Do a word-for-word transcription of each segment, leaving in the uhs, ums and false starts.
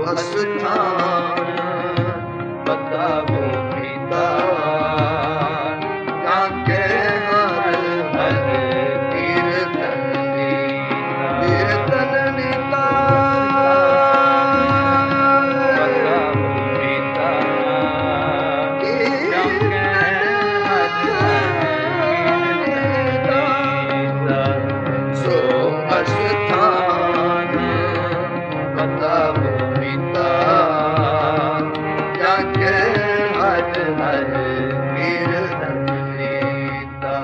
अस्थान बताओ पिता जाके हर हर कीर्तन नीता कीर्तन नीता बताओ पिता जाके हर हर कीर्तन नीता सो अस्थान बताओ पिता जाके हर हर कीर्तन नीता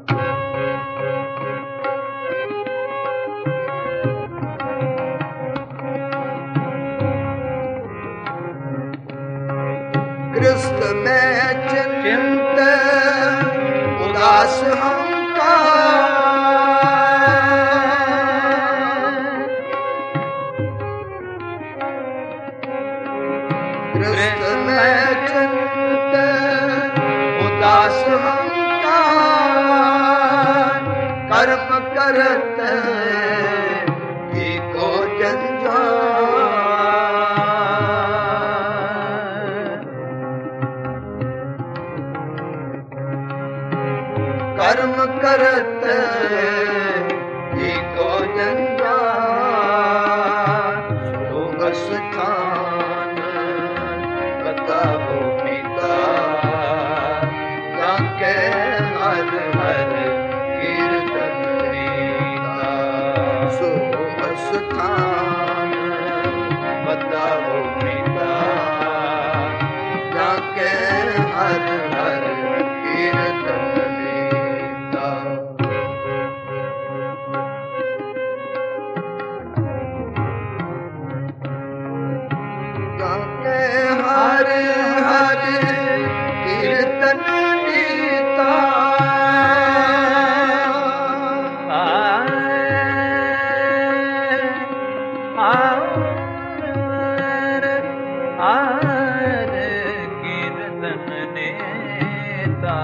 कृष्ण में चिंत उदास हम का कृष्ण में चिंत उदास हम का कर्म करत ही को जंजाल कर्म करत ही को जंजाल सो अस्थान बताओ पिता जाके हर हर कीर्तन नीता सो अस्थान बताओ पिता जाके हर हर कीर्तन नीता जाके हर हर कीर्तन नीता हर कीर्तन नीता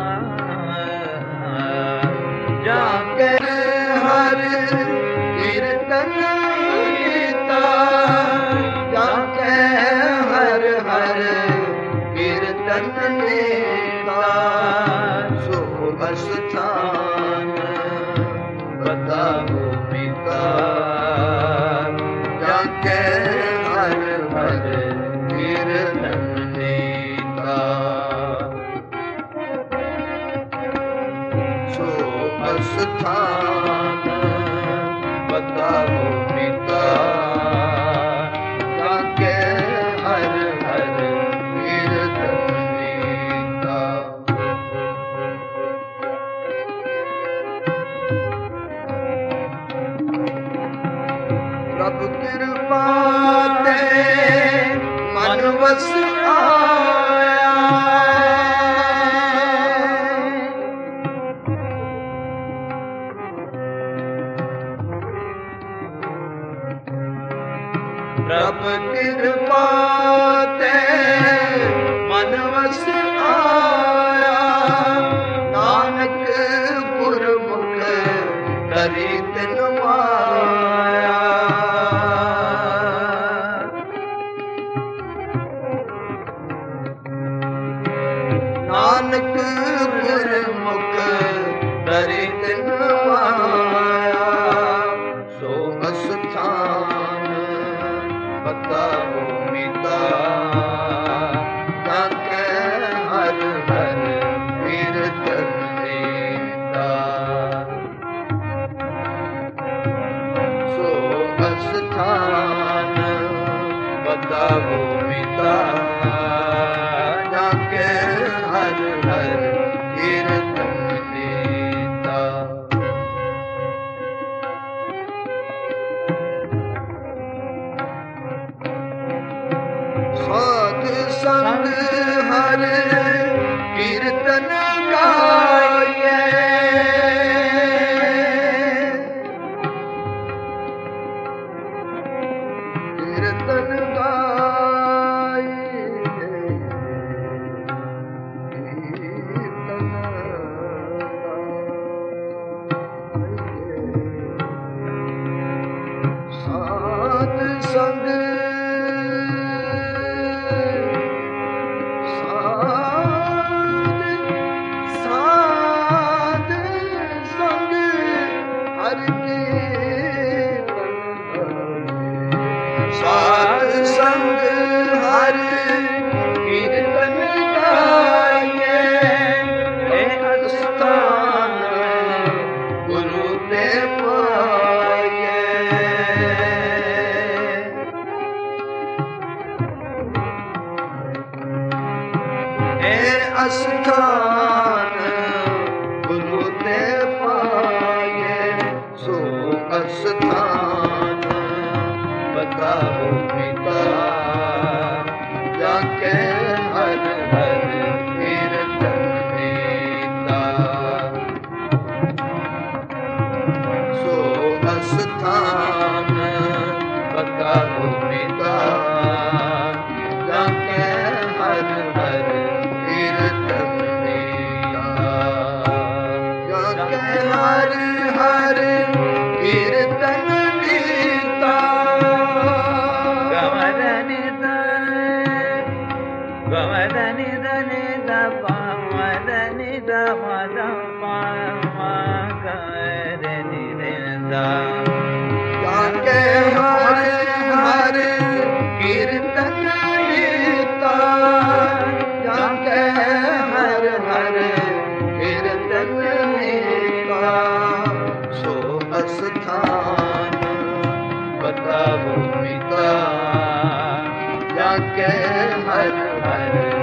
जाके हर कीर्तन नीता जाके हर हर कीर्तन नीता सो अस्थान बताओ पिता जाके हर हर कीर्तन नीता सो अस्थान बताओ पिता जाके हर हर कीर्तन नीता प्रभु कृपा ते मन वस आया प्रभु कृपा ते मन वस आया नानक गुरमुख करी तिन माया नानक गुरमुख करी तिन माया सो अस्थान बताओ पिता जाके हर हर कीर्तन नीता सो अस्थान बताओ पिता जाके हर हर कीर्तन नीता साध संग हर कीर्तन गाये कीर्तन गाये कीर्तन गाये साध संग हर कीर्तन गाइए ए अस्थान गुरु ते पाइए ए अस्थान गुरु ते पाइए सो अस्थान बताओ पिता जाके हर हर कीर्तन मीता सो अस्थान बताओ पिता जाके हर हर कीर्तन मीता जाके हर हर कीर्तन मीता गमदनि गमदनि दनि दप मदनि दमद गमदनि दा जाके हर हर कीर्तन मीता जाके हर हर कीर्तन मीता सो अस्थान बताओ पिता जाके हर हर